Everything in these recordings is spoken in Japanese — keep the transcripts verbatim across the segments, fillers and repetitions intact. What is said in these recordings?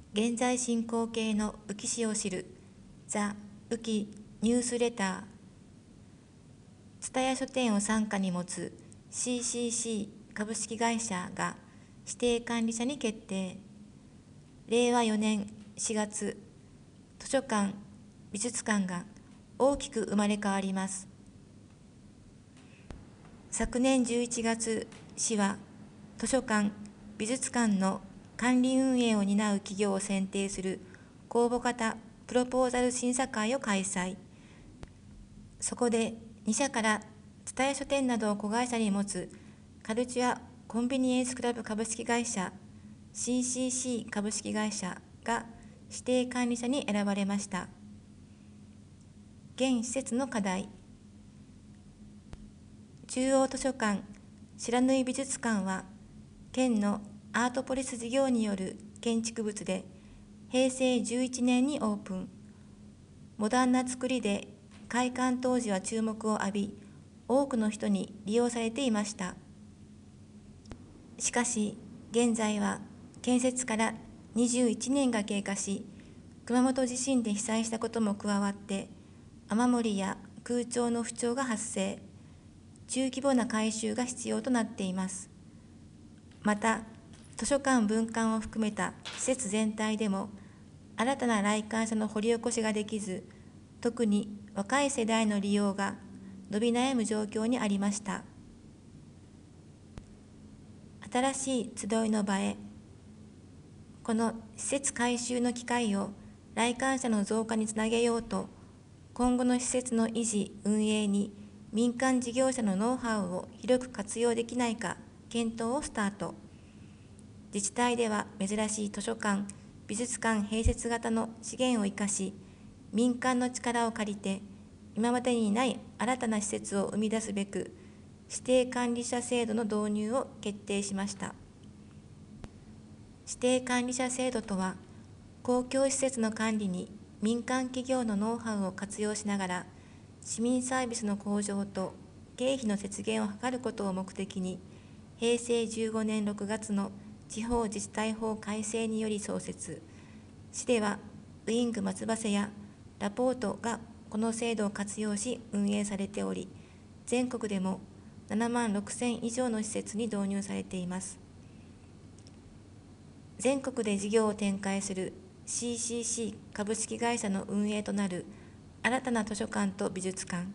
現在進行形の宇城市を知るザ・宇城ニュースレター。蔦屋書店を傘下に持つ シーシーシー 株式会社が指定管理者に決定。れいわよねんしがつ、図書館・美術館が大きく生まれ変わります。昨年じゅういちがつ、市は図書館・美術館の管理運営を担う企業を選定する公募型プロポーザル審査会を開催。そこでに社から蔦屋書店などを子会社に持つカルチュア・コンビニエンスクラブ株式会社 シーシーシー 株式会社が指定管理者に選ばれました。現施設の課題。中央図書館白縫美術館は県のアートポリス事業による建築物でへいせいじゅういちねんにオープン。モダンな造りで開館当時は注目を浴び、多くの人に利用されていました。しかし現在は建設からにじゅういちねんが経過し、熊本地震で被災したことも加わって雨漏りや空調の不調が発生、中規模な改修が必要となっています。また図書館分館を含めた施設全体でも新たな来館者の掘り起こしができず、特に若い世代の利用が伸び悩む状況にありました。新しい集いの場へ。この施設改修の機会を来館者の増加につなげようと、今後の施設の維持・運営に民間事業者のノウハウを広く活用できないか検討をスタート。自治体では珍しい図書館・美術館併設型の資源を生かし、民間の力を借りて今までにない新たな施設を生み出すべく、指定管理者制度の導入を決定しました。指定管理者制度とは、公共施設の管理に民間企業のノウハウを活用しながら、市民サービスの向上と経費の節減を図ることを目的に、へいせいじゅうごねんろくがつの地方自治体法改正により創設。市ではウイング松葉瀬やラポートがこの制度を活用し運営されており、全国でもななまんろくせん以上の施設に導入されています。全国で事業を展開する シーシーシー 株式会社の運営となる新たな図書館と美術館。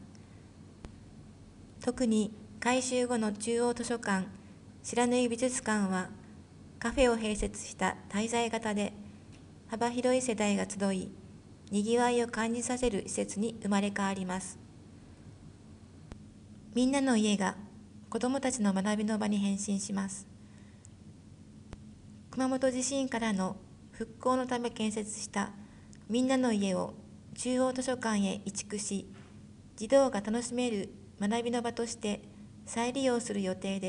特に改修後の中央図書館白縫美術館は、カフェを併設した滞在型で幅広い世代が集い、にぎわいを感じさせる施設に生まれ変わります。みんなの家が子どもたちの学びの場に変身します。熊本地震からの復興のため建設したみんなの家を中央図書館へ移築し、児童が楽しめる学びの場として再利用する予定です。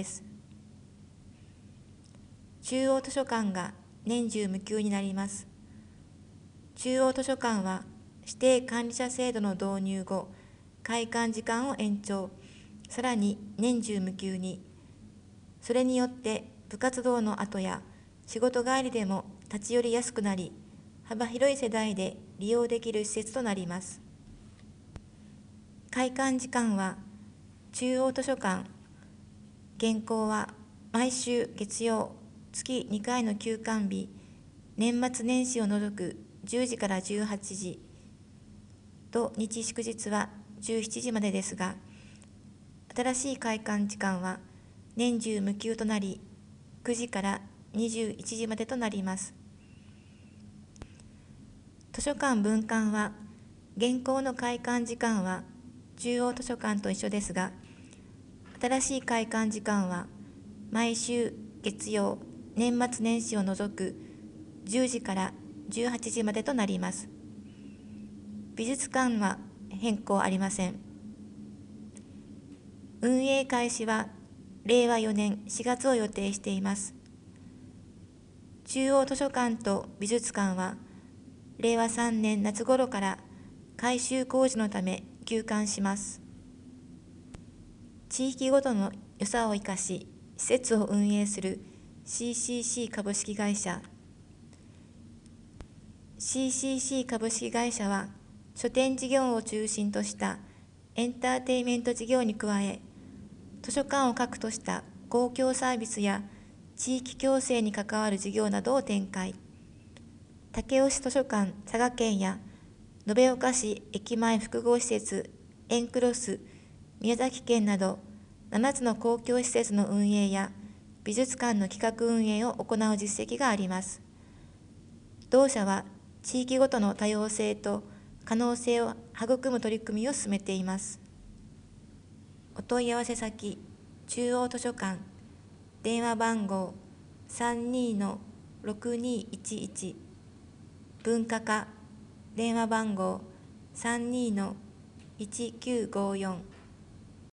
中央図書館が年中無休になります。中央図書館は指定管理者制度の導入後、開館時間を延長、さらに年中無休に。それによって部活動の後や仕事帰りでも立ち寄りやすくなり、幅広い世代で利用できる施設となります。開館時間は中央図書館、現行は毎週月曜、月にかいの休館日、年末年始を除くじゅうじからじゅうはちじと日祝日はじゅうしちじまでですが、新しい開館時間は年中無休となり、くじからにじゅういちじまでとなります。図書館分館は、現行の開館時間は中央図書館と一緒ですが、新しい開館時間は毎週月曜、年末年始を除くじゅうじからじゅうはちじまでとなります。美術館は変更ありません。運営開始はれいわよねんしがつを予定しています。中央図書館と美術館はれいわさんねん夏頃から改修工事のため休館します。地域ごとの良さを生かし施設を運営する シーシーシー 株式会社。 シーシーシー 株式会社は、書店事業を中心としたエンターテイメント事業に加え、図書館を核とした公共サービスや地域共生に関わる事業などを展開。武雄市図書館佐賀県や延岡市駅前複合施設エンクロス宮崎県などななつの公共施設の運営や美術館の企画運営を行う実績があります。同社は地域ごとの多様性と可能性を育む取り組みを進めています。お問い合わせ先、中央図書館、電話番号 さんにーろくにーいちいち、文化課、電話番号 さんにーいちきゅうごよん。